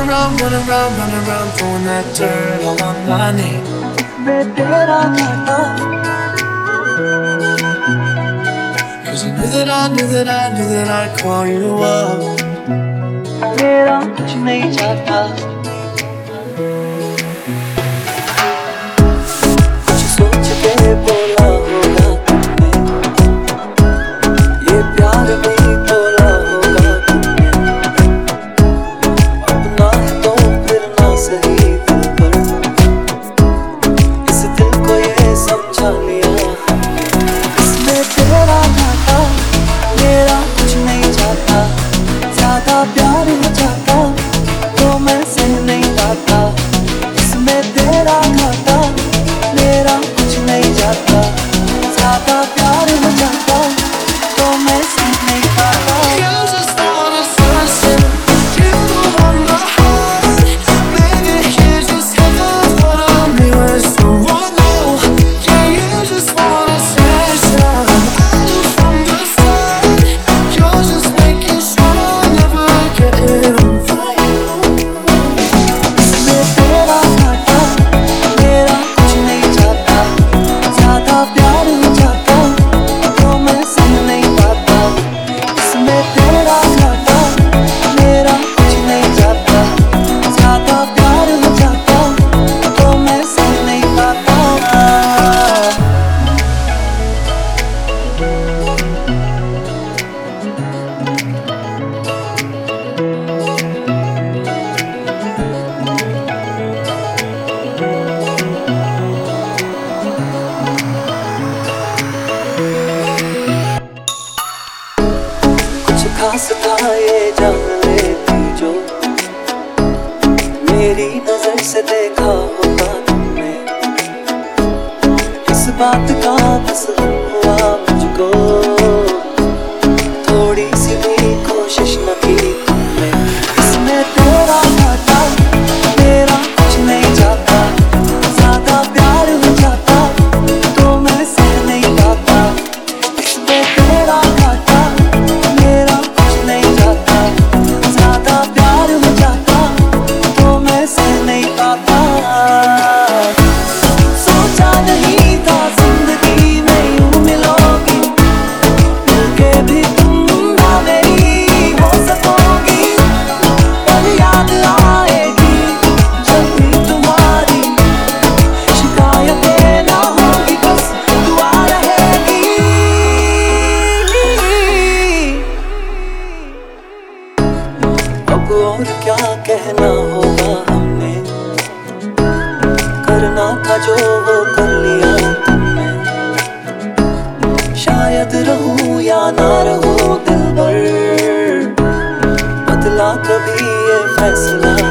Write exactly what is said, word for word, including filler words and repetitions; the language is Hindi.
around, run around, run around, throwing that dirt all on my name. मैं तेरा घाटा, 'cause I knew that I knew that I knew that I'd call you up. मेरा कुछ नहीं जाता, कुछ सोच के बोला होगा तुमने, ये प्यार नहीं तोला होगा तुमने, अपना है तो फिर ना सही दिल पर, इस दिल को ये समझा लिया हमने, इसमें तेरा घाटा, मेरा कुछ नहीं जाता, ज्यादा प्यार हो जाता तो मैं सह नहीं पाता, इसमें तेरा घाटा, मेरा कुछ नहीं जाता, ज्यादा प्यार हो जाता तो मैं सह नहीं पाता। You just wanna sunset, you want my heart, maybe here's just heaven, but I'm here so I know. Yeah, you just wanna session, I knew from the start, you're just making sure I never get it on fire. इसमें तेरा घाटा, मेरा कुछ नहीं जाता, ज्यादा प्यार हो जाता तो मैं सह नहीं पाता, इसमें तेरा घाटा, मेरा कुछ नहीं जाता, ज्यादा प्यार हो जाता तो मैं सह नहीं पाता। कुछ खास था ये जान लेती जो, मेरी नजर से देखा होगा तुमने, इस बात का बस हुआ मुझको, थोड़ी सी भी कोशिश न की तुमने, इसमें तेरा घाटा, मेरा कुछ नहीं जाता, ज्यादा प्यार हो जाता तो मैं सह नहीं पाता, इसमें तेरा घाटा, मेरा कुछ नहीं जाता, ज्यादा प्यार हो जाता तो मैं सह नहीं पाता। सोचा नहीं था जिंदगी में यूं मिलोगी, मिलके भी तुम ना मेरी हो सकोगी, पर याद आएगी जब भी तुम्हारी, शिकायतें ना होगी बस दुआ रहेगी। अब और क्या कहना होगा हमने, करना था जो वो कर लिया तुमने, शायद रहूं या ना रहूं दिल भर, बदला कभी ये फैसला